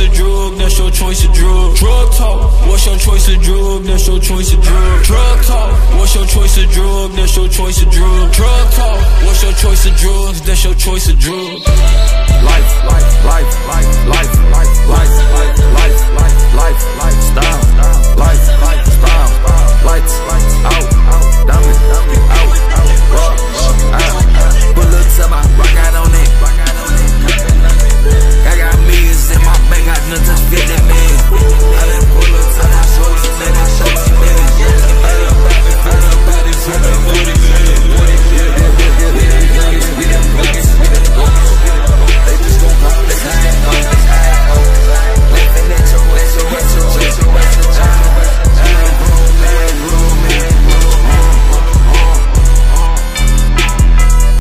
of drug? That's your choice of drug. Drug talk, what's your choice of drug? That's your choice of drug. Drug talk, what's your choice of drug? That's your choice of drug. Drug talk, what's your choice of drugs? That's your choice of drugs. Life.